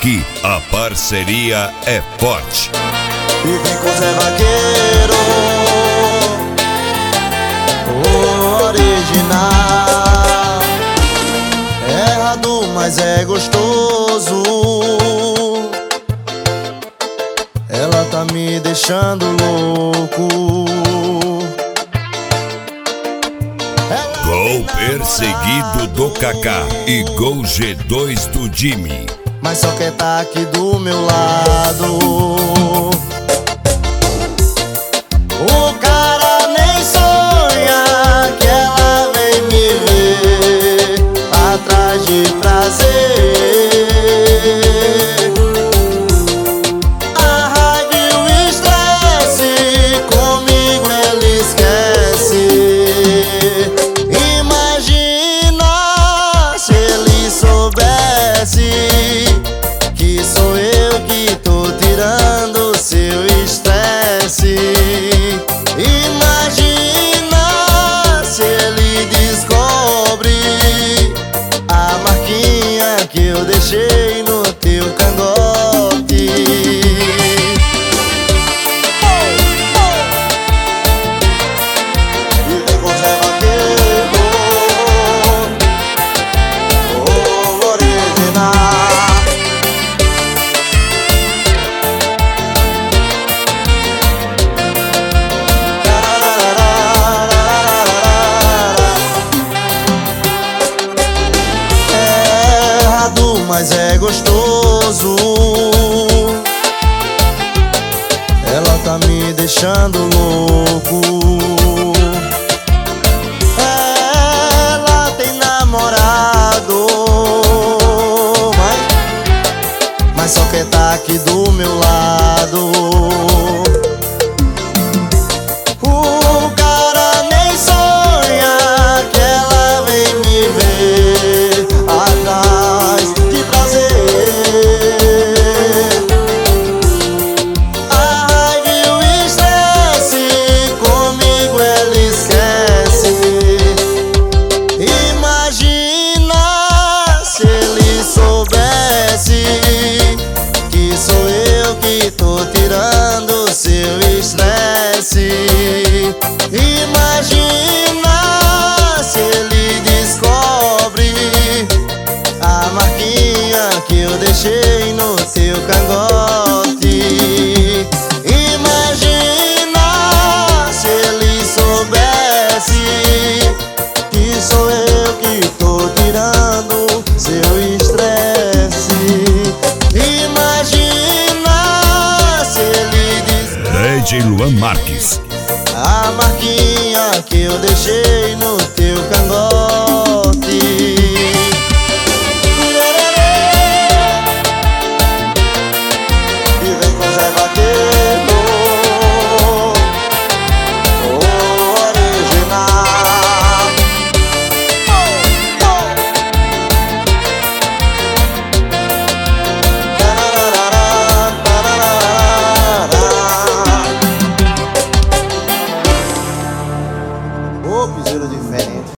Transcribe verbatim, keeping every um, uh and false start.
Aqui a parceria é forte. E vem com Zé Vaqueiro, o original. É errado, mas é gostoso. Ela tá me deixando louco. Gol perseguido do Kaká e gol G dois do Jimmy. Mas só quer tá aqui do meu lado. O cara nem sonha que ela vem me ver atrás de prazer. A raiva e o estresse comigo ele esquece. Imagina se ele soubesse que sou eu que tô tirando seu estresse. Imagina se ele descobre a marquinha que eu deixei no teu cangote. E vem com Zé Vaqueiro, o original. Mas é gostoso. Ela tá me deixando louco. Ela tem namorado, mas, mas só quer tá aqui do meu lado. O cara nem sonha que ela vem me ver atrás de prazer. A raiva e o estresse comigo ele esquece. Imagina se ele soubesse que sou eu que tô tirando seu estresse. Imagina se ele descobre a marquinha que eu deixei no teu cangote. Imagina se ele soubesse que sou eu que tô tirando seu estresse. Imagina se ele diz D J Luan Marques. a marquinha que eu deixei no